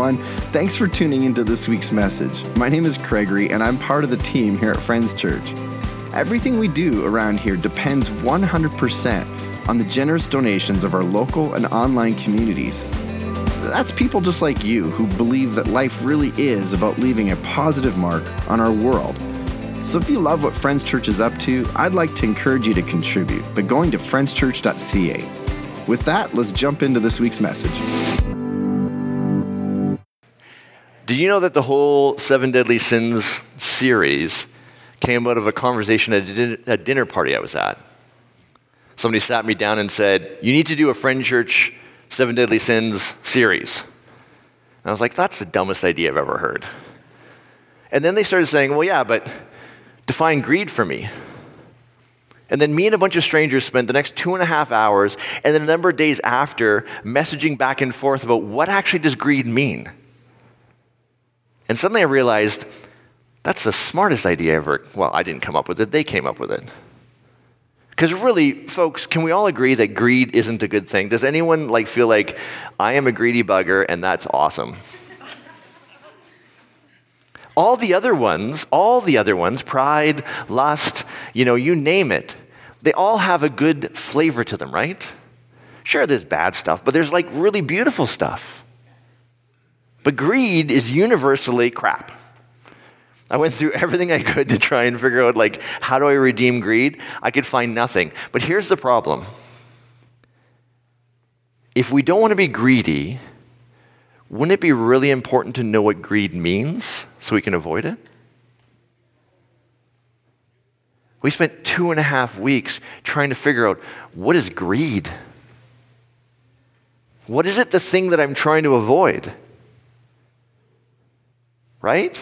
everyone. Thanks for tuning into this week's message. My name is Gregory, and I'm part of the team here at Friends Church. Everything we do around here depends 100% on the generous donations of our local and online communities. That's people just like you who believe that life really is about leaving a positive mark on our world. So if you love what Friends Church is up to, I'd like to encourage you to contribute by going to friendschurch.ca. With that, let's jump into this week's message. Did you know that the whole Seven Deadly Sins series came out of a conversation at a dinner party I was at? Somebody sat me down and said, you need to do a Friends Church Seven Deadly Sins series. And I was like, that's the dumbest idea I've ever heard. And then they started saying, well, yeah, but define greed for me. And then me and a bunch of strangers spent the next 2.5 hours and then a number of days after messaging back and forth about what actually does greed mean. And suddenly I realized that's the smartest idea ever. Well, I didn't come up with it. They came up with it. Because really, folks, can we all agree that greed isn't a good thing? Does anyone feel like I am a greedy bugger and that's awesome? All the other ones, pride, lust, you name it, they all have a good flavor to them, right? Sure, there's bad stuff, but there's really beautiful stuff. But greed is universally crap. I went through everything I could to try and figure out, how do I redeem greed? I could find nothing. But here's the problem. If we don't want to be greedy, wouldn't it be really important to know what greed means so we can avoid it? We spent 2.5 weeks trying to figure out, what is greed? What is it, the thing that I'm trying to avoid? Right?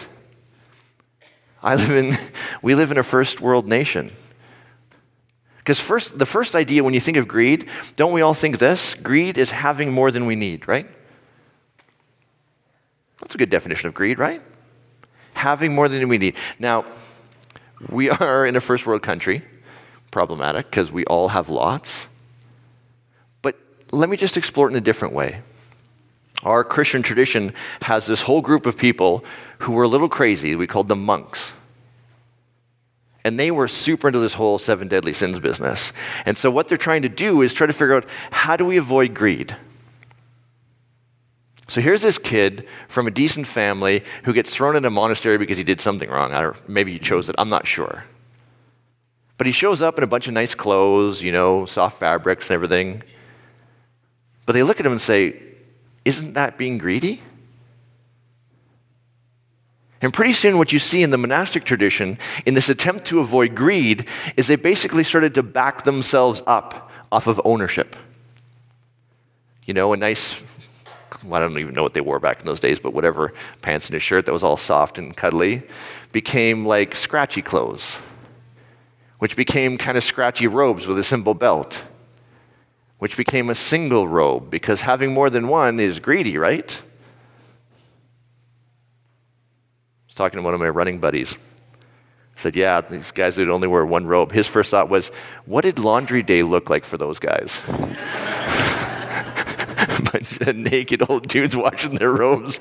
We live in a first world nation. Because the first idea when you think of greed, don't we all think this? Greed is having more than we need, right? That's a good definition of greed, right? Having more than we need. Now, we are in a first world country, problematic because we all have lots. But let me just explore it in a different way. Our Christian tradition has this whole group of people who were a little crazy. We called them monks. And they were super into this whole Seven Deadly Sins business. And so what they're trying to do is try to figure out, how do we avoid greed? So here's this kid from a decent family who gets thrown in a monastery because he did something wrong. Or maybe he chose it. I'm not sure. But he shows up in a bunch of nice clothes, soft fabrics and everything. But they look at him and say, isn't that being greedy? And pretty soon what you see in the monastic tradition, in this attempt to avoid greed, is they basically started to back themselves up off of ownership. A nice, I don't even know what they wore back in those days, but whatever, pants and a shirt that was all soft and cuddly, became like scratchy clothes, which became kind of scratchy robes with a simple belt, which became a single robe, because having more than one is greedy, right? I was talking to one of my running buddies. I said, yeah, these guys would only wear one robe. His first thought was, what did laundry day look like for those guys? A bunch of naked old dudes washing their robes.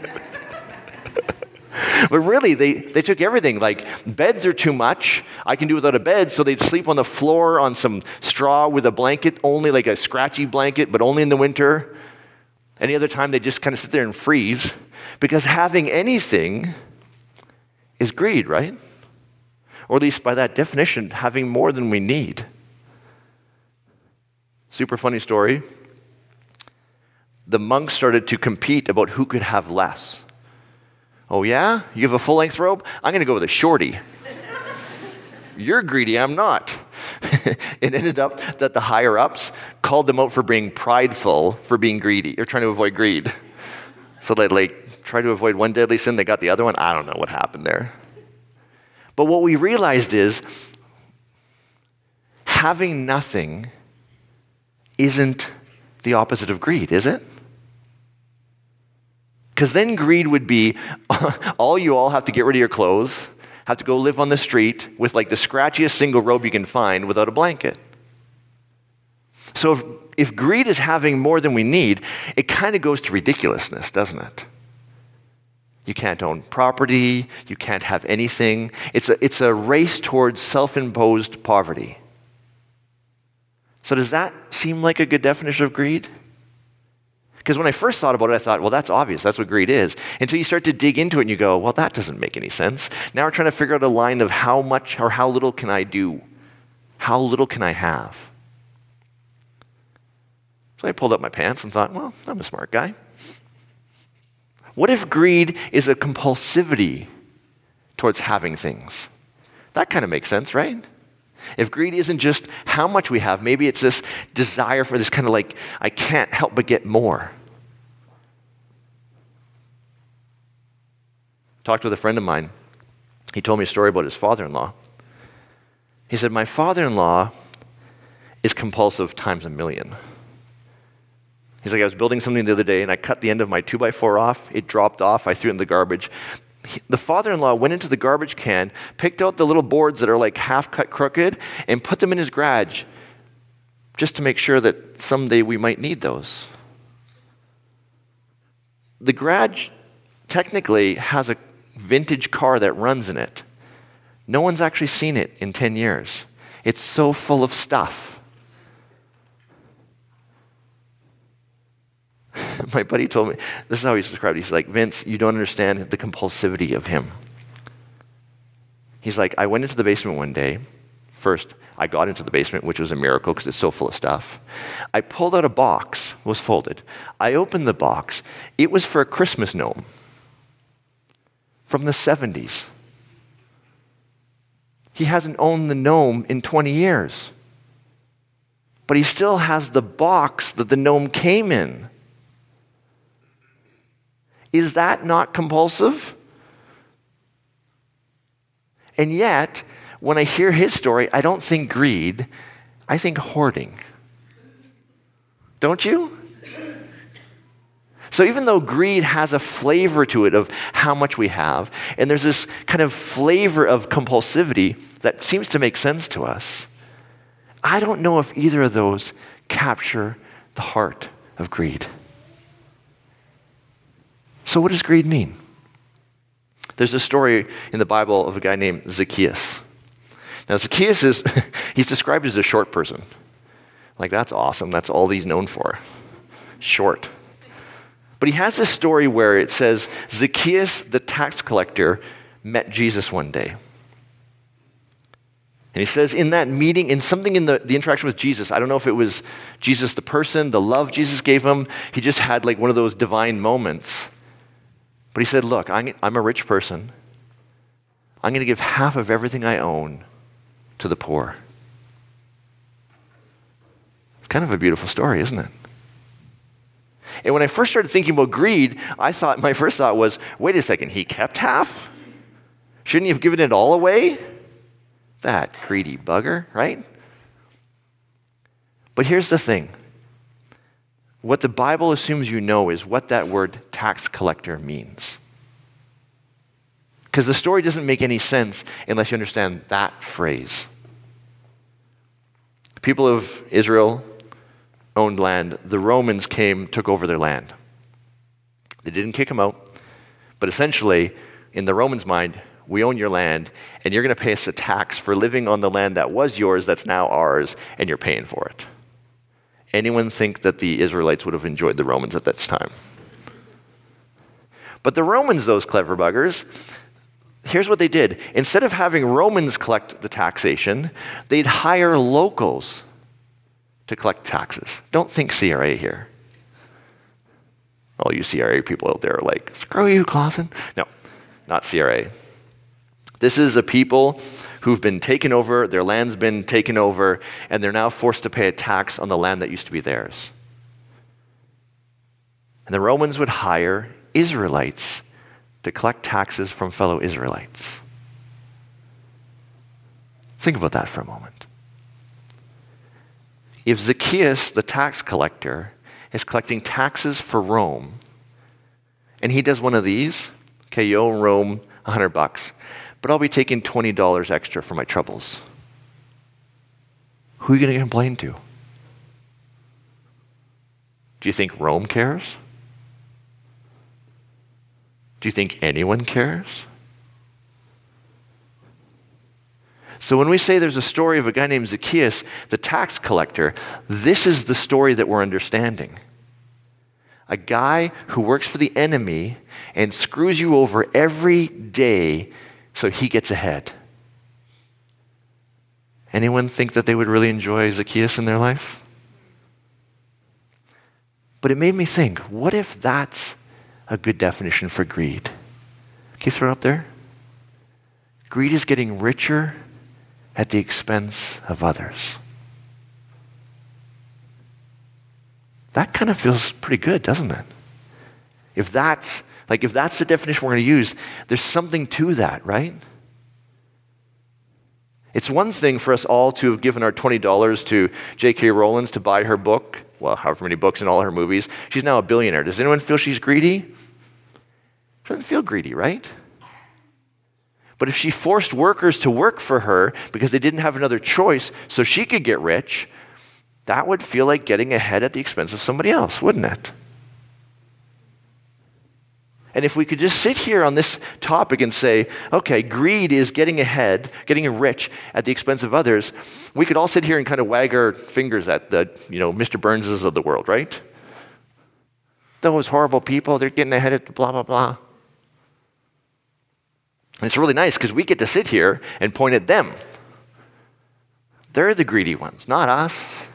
But really, they took everything. Beds are too much. I can do without a bed, so they'd sleep on the floor on some straw with a blanket, only like a scratchy blanket, but only in the winter. Any other time, they just kind of sit there and freeze, because having anything is greed, right? Or at least by that definition, having more than we need. Super funny story. The monks started to compete about who could have less. Oh yeah? You have a full-length robe? I'm going to go with a shorty. You're greedy, I'm not. It ended up that the higher-ups called them out for being prideful, for being greedy, or trying to avoid greed. So they tried to avoid one deadly sin, they got the other one. I don't know what happened there. But what we realized is having nothing isn't the opposite of greed, is it? Because then greed would be, you all have to get rid of your clothes, have to go live on the street with the scratchiest single robe you can find without a blanket. So if greed is having more than we need, it kind of goes to ridiculousness, doesn't it? You can't own property. You can't have anything. It's a race towards self-imposed poverty. So does that seem like a good definition of greed? Because when I first thought about it, I thought, well, that's obvious. That's what greed is. Until you start to dig into it and you go, well, that doesn't make any sense. Now we're trying to figure out a line of how much or how little can I do? How little can I have? So I pulled up my pants and thought, well, I'm a smart guy. What if greed is a compulsivity towards having things? That kind of makes sense, right? If greed isn't just how much we have, maybe it's this desire for this kind of like, I can't help but get more. Talked with a friend of mine. He told me a story about his father-in-law. He said, my father-in-law is compulsive times a million. He's like, I was building something the other day and I cut the end of my 2x4 off. It dropped off. I threw it in the garbage. The father-in-law went into the garbage can, picked out the little boards that are like half cut crooked, and put them in his garage just to make sure that someday we might need those. The garage technically has a vintage car that runs in it. No one's actually seen it in 10 years. It's so full of stuff. My buddy told me, this is how he described it. He's like, Vince, you don't understand the compulsivity of him. He's like, I went into the basement one day. First, I got into the basement, which was a miracle because it's so full of stuff. I pulled out a box, was folded. I opened the box. It was for a Christmas gnome from the 70s. He hasn't owned the gnome in 20 years. But he still has the box that the gnome came in. Is that not compulsive? And yet, when I hear his story, I don't think greed, I think hoarding. Don't you? So even though greed has a flavor to it of how much we have, and there's this kind of flavor of compulsivity that seems to make sense to us, I don't know if either of those capture the heart of greed. So what does greed mean? There's a story in the Bible of a guy named Zacchaeus. Now Zacchaeus he's described as a short person. Like, that's awesome. That's all he's known for. Short. But he has this story where it says Zacchaeus, the tax collector, met Jesus one day. And he says in that meeting, in something in the interaction with Jesus, I don't know if it was Jesus the person, the love Jesus gave him, he just had like one of those divine moments. But he said, look, I'm a rich person. I'm going to give half of everything I own to the poor. It's kind of a beautiful story, isn't it? And when I first started thinking about greed, my first thought was, wait a second, he kept half? Shouldn't he have given it all away? That greedy bugger, right? But here's the thing. What the Bible assumes you know is what that word tax collector means. Because the story doesn't make any sense unless you understand that phrase. The people of Israel owned land. The Romans came, took over their land. They didn't kick them out, but essentially, in the Romans' mind, we own your land, and you're going to pay us a tax for living on the land that was yours, that's now ours, and you're paying for it. Anyone think that the Israelites would have enjoyed the Romans at this time? But the Romans, those clever buggers, here's what they did. Instead of having Romans collect the taxation, they'd hire locals to collect taxes. Don't think CRA here. All you CRA people out there are like, screw you, Clausen. No, not CRA. This is a people who've been taken over, their land's been taken over, and they're now forced to pay a tax on the land that used to be theirs. And the Romans would hire Israelites to collect taxes from fellow Israelites. Think about that for a moment. If Zacchaeus, the tax collector, is collecting taxes for Rome, and he does one of these, okay, you owe Rome $100, but I'll be taking $20 extra for my troubles. Who are you going to complain to? Do you think Rome cares? Do you think anyone cares? So when we say there's a story of a guy named Zacchaeus, the tax collector, this is the story that we're understanding. A guy who works for the enemy and screws you over every day so he gets ahead. Anyone think that they would really enjoy Zacchaeus in their life? But it made me think, what if that's a good definition for greed? Can you throw it up there? Greed is getting richer at the expense of others. That kind of feels pretty good, doesn't it? If that's the definition we're going to use, there's something to that, right? It's one thing for us all to have given our $20 to J.K. Rowling to buy her book, well, however many books in all her movies. She's now a billionaire. Does anyone feel she's greedy? She doesn't feel greedy, right? But if she forced workers to work for her because they didn't have another choice so she could get rich, that would feel like getting ahead at the expense of somebody else, wouldn't it? And if we could just sit here on this topic and say, okay, greed is getting ahead, getting rich at the expense of others, we could all sit here and kind of wag our fingers at the, Mr. Burnses of the world, right? Those horrible people, they're getting ahead at blah, blah, blah. And it's really nice because we get to sit here and point at them. They're the greedy ones, not us.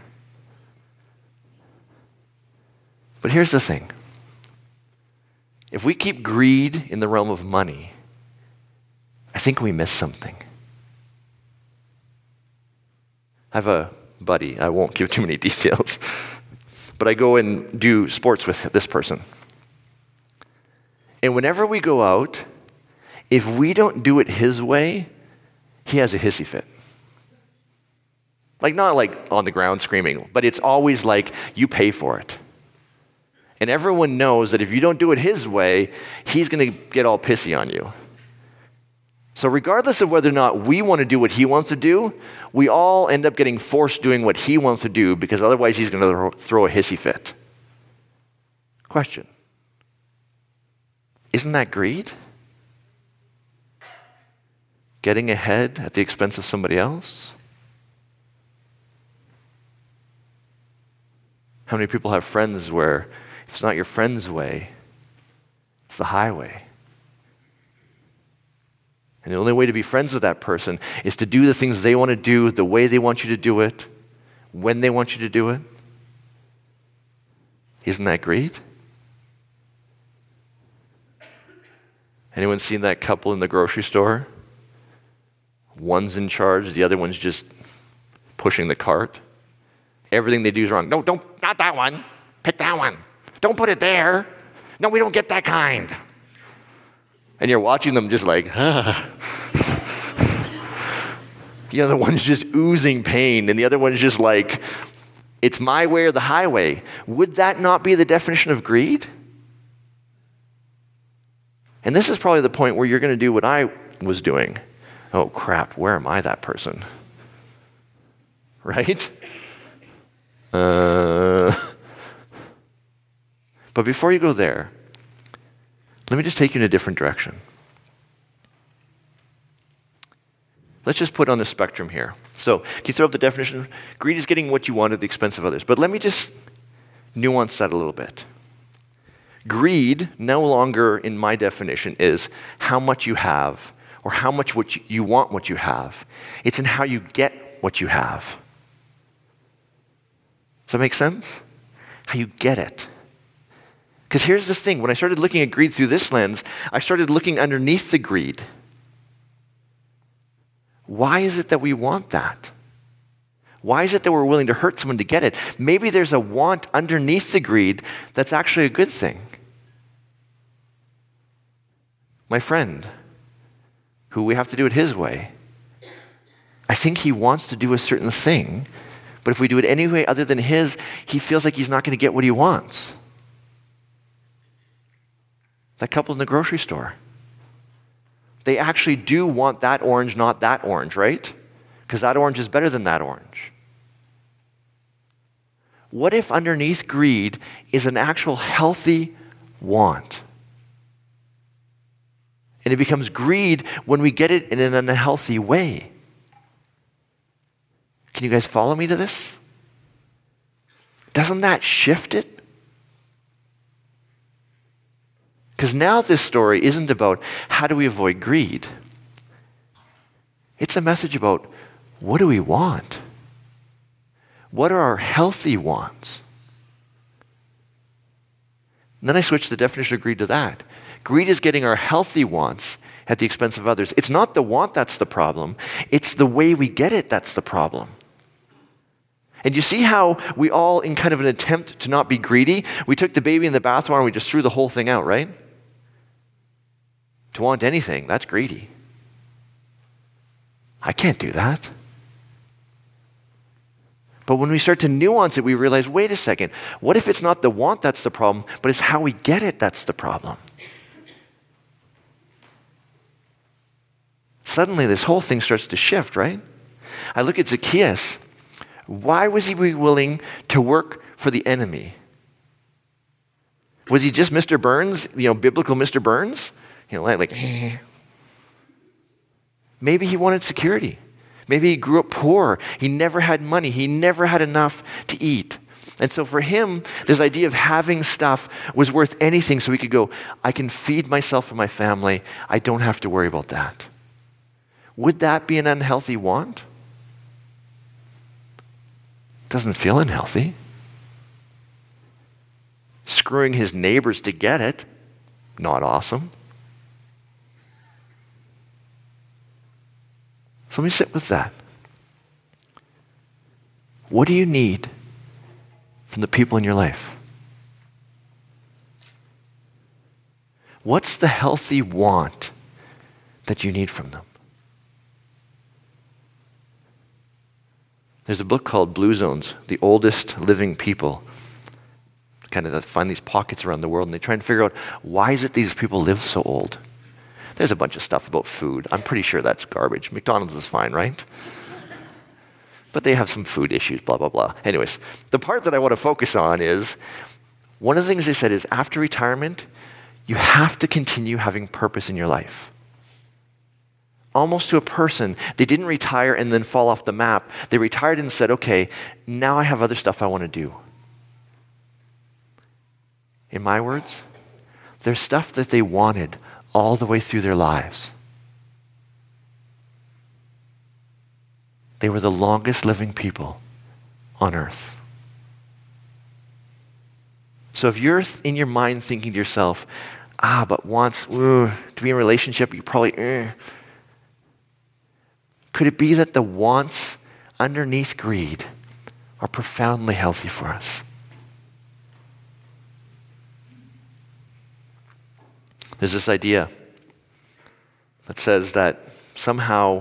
But here's the thing. If we keep greed in the realm of money, I think we miss something. I have a buddy, I won't give too many details, but I go and do sports with this person. And whenever we go out, if we don't do it his way, he has a hissy fit. Not on the ground screaming, but it's always like, you pay for it. And everyone knows that if you don't do it his way, he's going to get all pissy on you. So regardless of whether or not we want to do what he wants to do, we all end up getting forced doing what he wants to do because otherwise he's going to throw a hissy fit. Question. Isn't that greed? Getting ahead at the expense of somebody else? How many people have friends where if it's not your friend's way, it's the highway? And the only way to be friends with that person is to do the things they want to do, the way they want you to do it, when they want you to do it. Isn't that greed? Anyone seen that couple in the grocery store? One's in charge, the other one's just pushing the cart. Everything they do is wrong. No, not that one. Pick that one. Don't put it there. No, we don't get that kind. And you're watching them just like, The other one's just oozing pain, and the other one's just like, it's my way or the highway. Would that not be the definition of greed? And this is probably the point where you're going to do what I was doing. Oh, crap, where am I that person? Right? But before you go there, let me just take you in a different direction. Let's just put on the spectrum here. So, can you throw up the definition? Greed is getting what you want at the expense of others. But let me just nuance that a little bit. Greed, no longer in my definition, is how much you have or how much you want what you have. It's in how you get what you have. Does that make sense? How you get it. Because here's the thing. When I started looking at greed through this lens, I started looking underneath the greed. Why is it that we want that? Why is it that we're willing to hurt someone to get it? Maybe there's a want underneath the greed that's actually a good thing. My friend, who we have to do it his way, I think he wants to do a certain thing, but if we do it any way other than his, he feels like he's not going to get what he wants. That couple in the grocery store. They actually do want that orange, not that orange, right? Because that orange is better than that orange. What if underneath greed is an actual healthy want? And it becomes greed when we get it in an unhealthy way. Can you guys follow me to this? Doesn't that shift it? Because now this story isn't about how do we avoid greed. It's a message about what do we want? What are our healthy wants? And then I switched the definition of greed to that. Greed is getting our healthy wants at the expense of others. It's not the want that's the problem. It's the way we get it that's the problem. And you see how we all, in kind of an attempt to not be greedy, we took the baby in the bathwater and we just threw the whole thing out, right? To want anything, that's greedy. I can't do that. But when we start to nuance it, we realize, wait a second, what if it's not the want that's the problem, but it's how we get it that's the problem? Suddenly, this whole thing starts to shift, right? I look at Zacchaeus. Why was he willing to work for the enemy? Was he just Mr. Burns, biblical Mr. Burns? Maybe he wanted security. Maybe he grew up poor. He never had money. He never had enough to eat. And so for him, this idea of having stuff was worth anything so he could go, I can feed myself and my family. I don't have to worry about that. Would that be an unhealthy want? Doesn't feel unhealthy. Screwing his neighbors to get it, not awesome. So let me sit with that. What do you need from the people in your life? What's the healthy want that you need from them? There's a book called Blue Zones, The Oldest Living People. Kind of find these pockets around the world and they try and figure out why is it these people live so old? There's a bunch of stuff about food. I'm pretty sure that's garbage. McDonald's is fine, right? But they have some food issues, blah, blah, blah. Anyways, the part that I want to focus on is, one of the things they said is after retirement, you have to continue having purpose in your life. Almost to a person, they didn't retire and then fall off the map. They retired and said, okay, now I have other stuff I want to do. In my words, there's stuff that they wanted all the way through their lives. They were the longest living people on earth. So if you're in your mind thinking to yourself, but wants, to be in a relationship, you probably, Could it be that the wants underneath greed are profoundly healthy for us? There's this idea that says that somehow,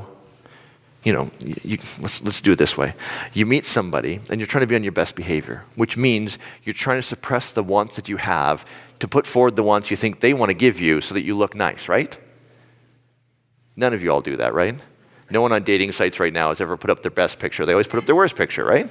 let's do it this way. You meet somebody and you're trying to be on your best behavior, which means you're trying to suppress the wants that you have to put forward the wants you think they want to give you so that you look nice, right? None of you all do that, right? No one on dating sites right now has ever put up their best picture. They always put up their worst picture, right?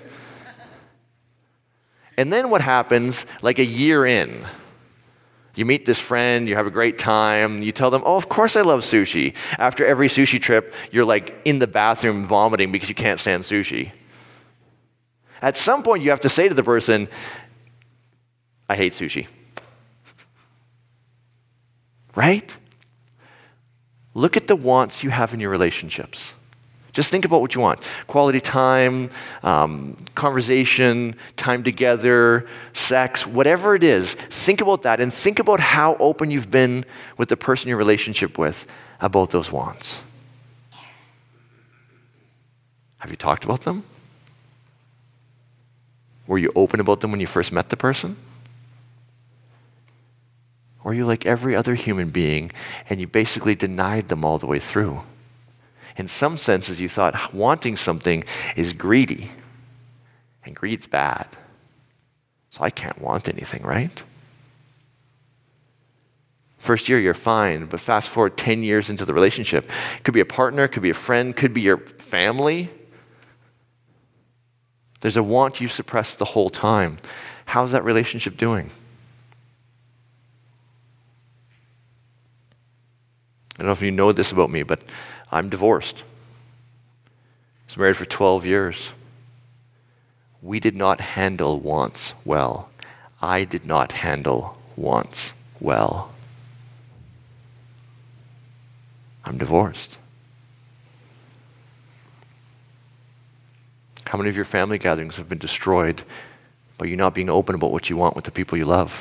And then what happens, like a year in, you meet this friend, you have a great time, you tell them, oh, of course I love sushi. After every sushi trip, you're like in the bathroom vomiting because you can't stand sushi. At some point, you have to say to the person, I hate sushi. Right? Look at the wants you have in your relationships. Just think about what you want. Quality time, conversation, time together, sex, whatever it is. Think about that and think about how open you've been with the person you're in relationship with about those wants. Have you talked about them? Were you open about them when you first met the person? Or are you like every other human being and you basically denied them all the way through? In some senses, you thought wanting something is greedy, and greed's bad. So I can't want anything, right? First year, you're fine, but fast forward 10 years into the relationship. Could be a partner, could be a friend, could be your family. There's a want you've suppressed the whole time. How's that relationship doing? I don't know if you know this about me, but I'm divorced. I was married for 12 years. We did not handle wants well. I did not handle wants well. I'm divorced. How many of your family gatherings have been destroyed by you not being open about what you want with the people you love?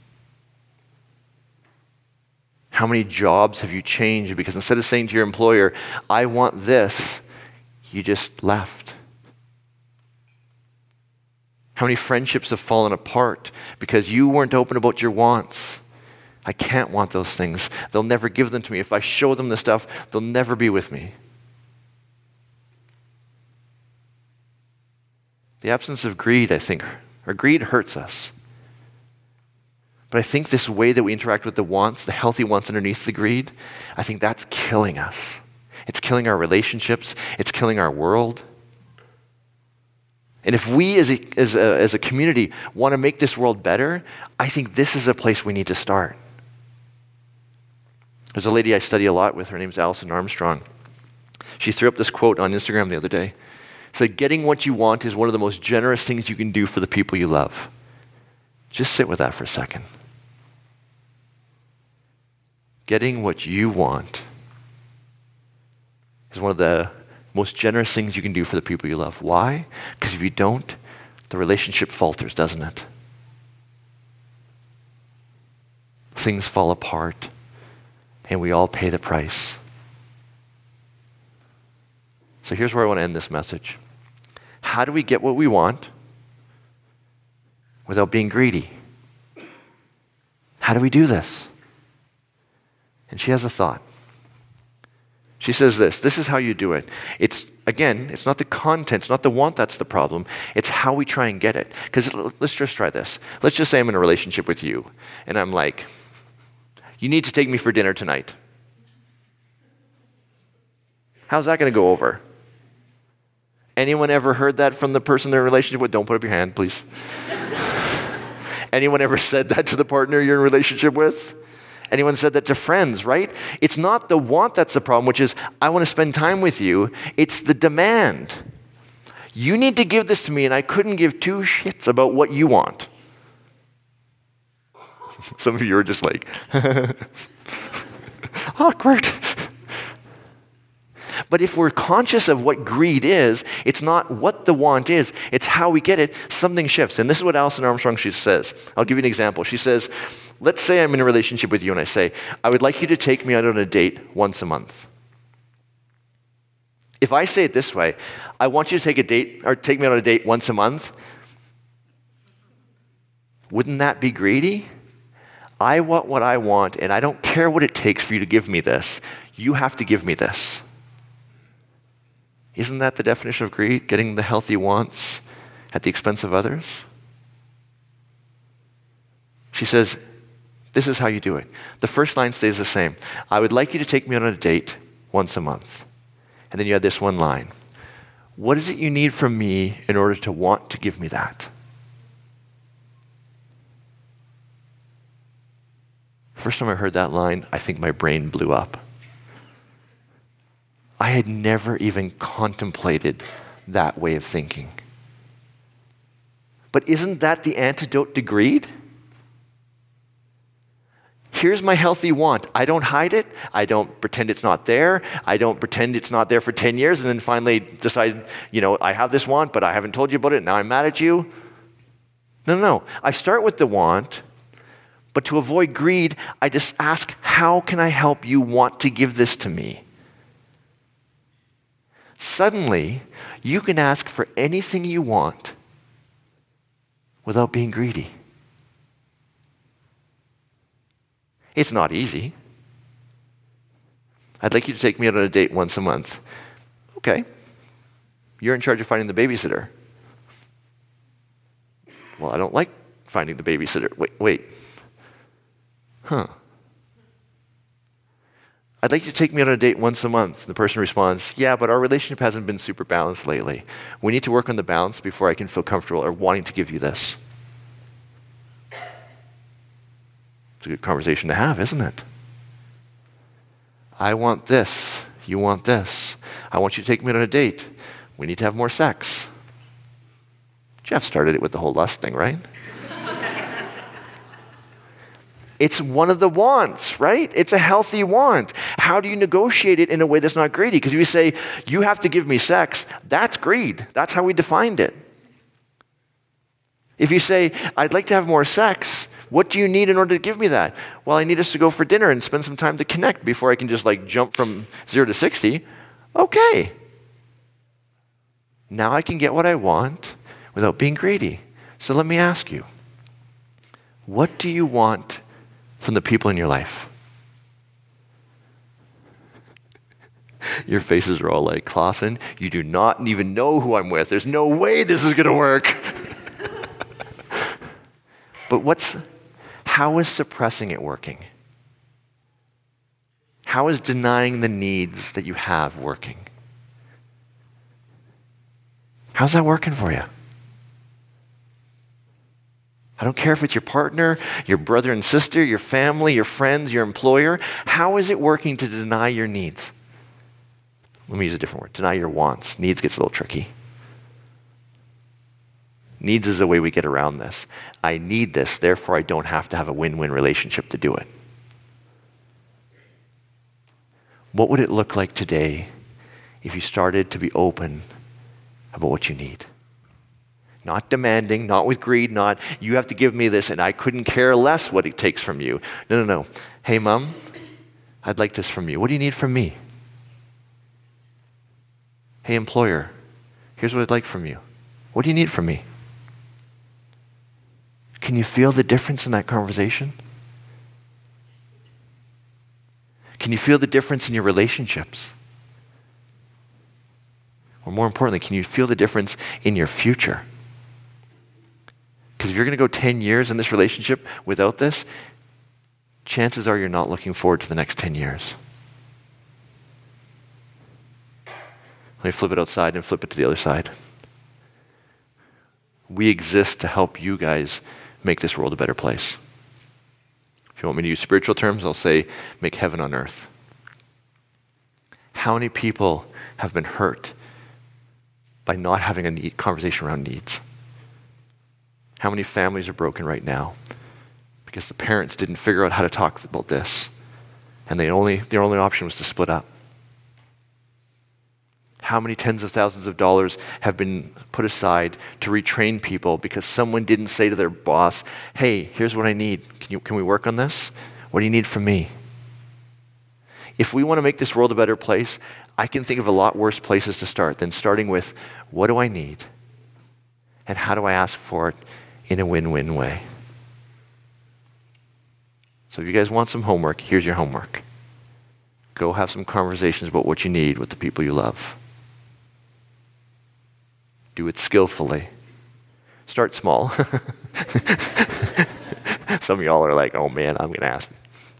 How many jobs have you changed because instead of saying to your employer, I want this, you just left? How many friendships have fallen apart because you weren't open about your wants? I can't want those things. They'll never give them to me. If I show them the stuff, they'll never be with me. The absence of greed, I think, or greed hurts us. But I think this way that we interact with the wants, the healthy wants underneath the greed, I think that's killing us. It's killing our relationships. It's killing our world. And if we as a community want to make this world better, I think this is a place we need to start. There's a lady I study a lot with. Her name's Alison Armstrong. She threw up this quote on Instagram the other day. It said, getting what you want is one of the most generous things you can do for the people you love. Just sit with that for a second. Getting what you want is one of the most generous things you can do for the people you love. Why? Because if you don't, the relationship falters, doesn't it? Things fall apart, and we all pay the price. So here's where I want to end this message. How do we get what we want without being greedy? How do we do this? And she has a thought. She says this is how you do it. It's not the content, it's not the want that's the problem. It's how we try and get it. Because let's just try this. Let's just say I'm in a relationship with you, and I'm like, you need to take me for dinner tonight. How's that going to go over? Anyone ever heard that from the person they're in a relationship with? Don't put up your hand, please. Anyone ever said that to the partner you're in a relationship with? Anyone said that to friends, right? It's not the want that's the problem, which is, I want to spend time with you. It's the demand. You need to give this to me, and I couldn't give two shits about what you want. Some of you are just like, awkward. But if we're conscious of what greed is, it's not what the want is, it's how we get it, something shifts. And this is what Alison Armstrong, she says. I'll give you an example. She says, let's say I'm in a relationship with you and I say, I would like you to take me out on a date once a month. If I say it this way, I want you to take me on a date once a month, wouldn't that be greedy? I want what I want, and I don't care what it takes for you to give me this. You have to give me this. Isn't that the definition of greed? Getting the healthy wants at the expense of others? She says, this is how you do it. The first line stays the same. I would like you to take me on a date once a month. And then you add this one line. What is it you need from me in order to want to give me that? First time I heard that line, I think my brain blew up. I had never even contemplated that way of thinking. But isn't that the antidote to greed? Here's my healthy want. I don't hide it. I don't pretend it's not there. I don't pretend it's not there for 10 years and then finally decide, I have this want, but I haven't told you about it. Now I'm mad at you. No. I start with the want, but to avoid greed, I just ask, how can I help you want to give this to me? Suddenly, you can ask for anything you want without being greedy. It's not easy. I'd like you to take me out on a date once a month. Okay. You're in charge of finding the babysitter. Well, I don't like finding the babysitter. Wait. I'd like you to take me on a date once a month. The person responds, yeah, but our relationship hasn't been super balanced lately. We need to work on the balance before I can feel comfortable or wanting to give you this. It's a good conversation to have, isn't it? I want this. You want this. I want you to take me on a date. We need to have more sex. Jeff started it with the whole lust thing, right? It's one of the wants, right? It's a healthy want. How do you negotiate it in a way that's not greedy? Because if you say, you have to give me sex, that's greed. That's how we defined it. If you say, I'd like to have more sex, what do you need in order to give me that? Well, I need us to go for dinner and spend some time to connect before I can just jump from 0 to 60. Okay. Now I can get what I want without being greedy. So let me ask you, what do you want from the people in your life? Your faces are all like, Clausen, you do not even know who I'm with. There's no way this is going to work. But how is suppressing it working? How is denying the needs that you have working? How's that working for you? I don't care if it's your partner, your brother and sister, your family, your friends, your employer. How is it working to deny your needs? Let me use a different word. Deny your wants. Needs gets a little tricky. Needs is a way we get around this. I need this, therefore I don't have to have a win-win relationship to do it. What would it look like today if you started to be open about what you need? Not demanding, not with greed, not you have to give me this and I couldn't care less what it takes from you. No. Hey, Mom, I'd like this from you. What do you need from me? Hey, employer, here's what I'd like from you. What do you need from me? Can you feel the difference in that conversation? Can you feel the difference in your relationships? Or more importantly, can you feel the difference in your future? Because if you're going to go 10 years in this relationship without this, chances are you're not looking forward to the next 10 years. Let me flip it outside and flip it to the other side. We exist to help you guys make this world a better place. If you want me to use spiritual terms, I'll say make heaven on earth. How many people have been hurt by not having a conversation around needs? How many families are broken right now because the parents didn't figure out how to talk about this and their only option was to split up? How many tens of thousands of dollars have been put aside to retrain people because someone didn't say to their boss, hey, here's what I need. Can we work on this? What do you need from me? If we want to make this world a better place, I can think of a lot worse places to start than starting with, what do I need? And how do I ask for it in a win-win way? So if you guys want some homework, here's your homework. Go have some conversations about what you need with the people you love. Do it skillfully. Start small. Some of y'all are like, oh man, I'm going to ask.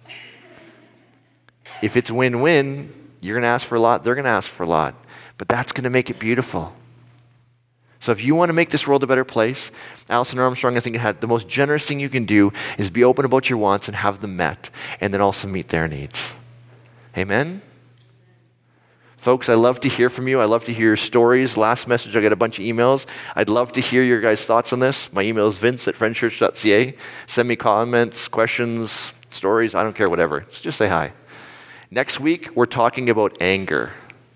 If it's win-win, you're going to ask for a lot, they're going to ask for a lot. But that's going to make it beautiful. So if you want to make this world a better place, Alison Armstrong, I think, had the most generous thing you can do is be open about your wants and have them met, and then also meet their needs. Amen? Folks, I love to hear from you. I love to hear your stories. Last message, I got a bunch of emails. I'd love to hear your guys' thoughts on this. My email is vince@friendschurch.ca. Send me comments, questions, stories. I don't care, whatever. Just say hi. Next week, we're talking about anger.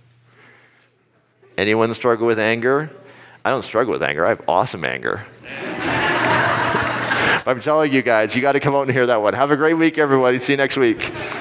Anyone struggle with anger? I don't struggle with anger. I have awesome anger. I'm telling you guys, you got to come out and hear that one. Have a great week, everybody. See you next week.